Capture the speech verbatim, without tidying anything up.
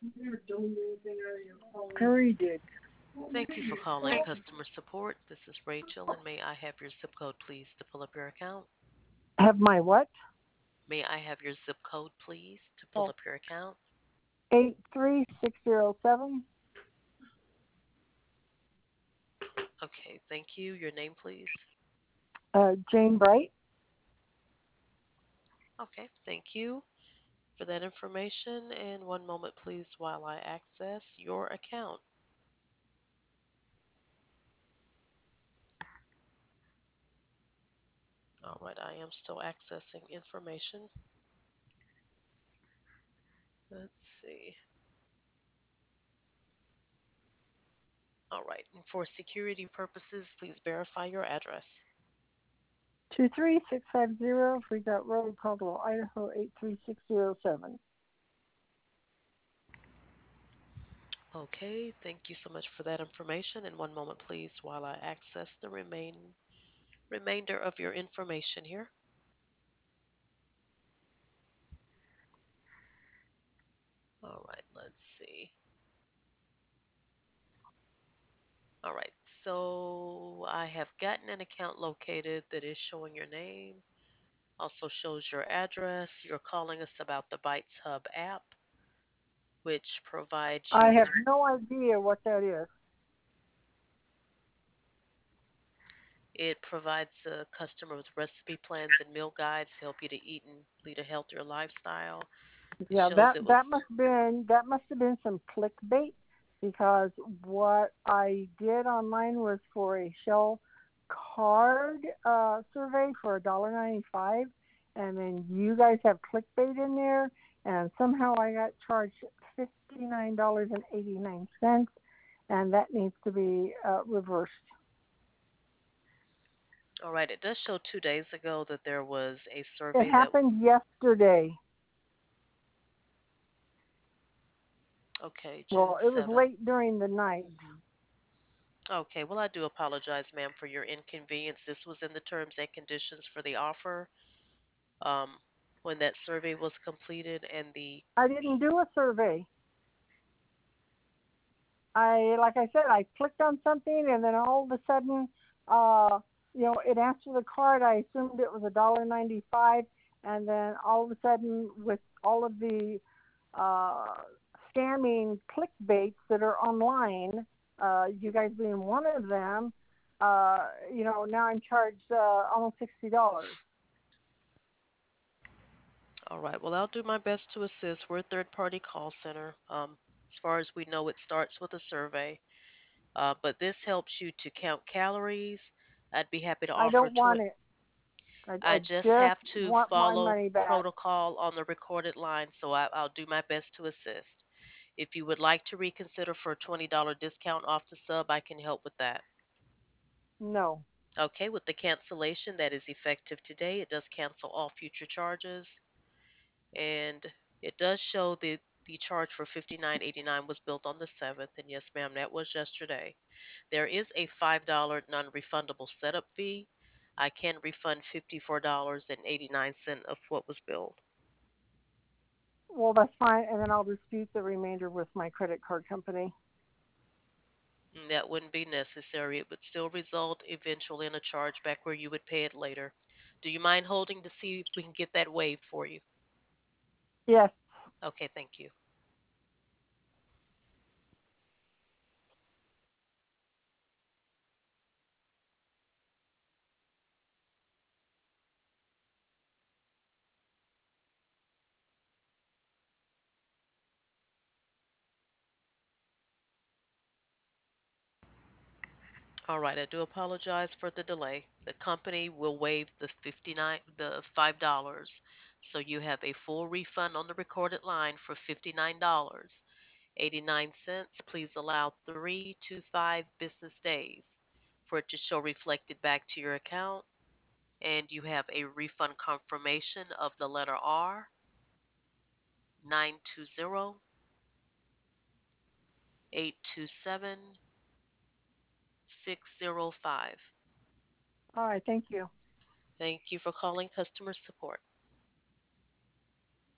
Curry did. Thank you for calling customer support. This is Rachel, and may I have your zip code, please, to pull up your account? Have my what? May I have your zip code, please, to pull Oh, up your account? eight three six zero seven. Okay, thank you. Your name, please. Uh, Jane Bright. Okay, thank you for that information. And one moment, please, while I access your account. All right, I am still accessing information. Let's see. All right, and for security purposes, please verify your address. Two three six five zero Freedot Road, Caldwell, Idaho eight three six zero seven. Okay, thank you so much for that information. And one moment, please, while I access the remain remainder of your information here. All right, let's see. All right, so I have gotten an account located that is showing your name, also shows your address. You're calling us about the Bytes Hub app, which provides I you with have no idea what that is. it provides a customer with recipe plans and meal guides to help you to eat and lead a healthier lifestyle. It Yeah, shows that it that was must been that must have been some clickbait because what I did online was for a Shell card uh, survey for a dollar ninety five, and then you guys have clickbait in there, and somehow I got charged fifty nine dollars and eighty nine cents, and that needs to be uh, reversed. all right. It does show two days ago that there was a It survey that, happened yesterday. okay, June Well, it was seventh. late during the night. Okay, well, I do apologize, ma'am, for your inconvenience. This was in the terms and conditions for the offer um, when that survey was completed, and the I didn't do a survey. I like I said, I clicked on something and then all of a sudden, uh, you know, it asked for the card. I assumed it was a dollar ninety five, and then all of a sudden, with all of the uh, scamming clickbaits that are online, uh, you guys being one of them, uh, you know, now I'm charged uh, almost sixty dollars. all right, well, I'll do my best to assist. We're a third party call center. Um, as far as we know, it starts with a survey, uh, but this helps you to count calories. I'd be happy to I offer don't to want it. I, I I just just have to want my follow money back. protocol on the recorded line, so I, I'll do my best to assist. If you would like to reconsider for a twenty dollars discount off the sub, I can help with that. No. Okay, with the cancellation that is effective today, it does cancel all future charges. And it does show that the charge for fifty-nine eighty-nine was built on the seventh. And yes, ma'am, that was yesterday. There is a five dollars non refundable setup fee. I can refund fifty-four dollars and eighty-nine cents of what was billed. Well, that's fine, and then I'll dispute the remainder with my credit card company. Mm, that wouldn't be necessary. It would still result eventually in a chargeback where you would pay it later. Do you mind holding to see if we can get that waived for you? Yes. Okay, thank you. All right, I do apologize for the delay. The company will waive the fifty-nine the five dollars. So you have a full refund on the recorded line for fifty-nine dollars and eighty-nine cents. Please allow three to five business days for it to show reflected back to your account, and you have a refund confirmation of the letter R nine two zero eight two seven six zero five. All right. Thank you. Thank you for calling customer support.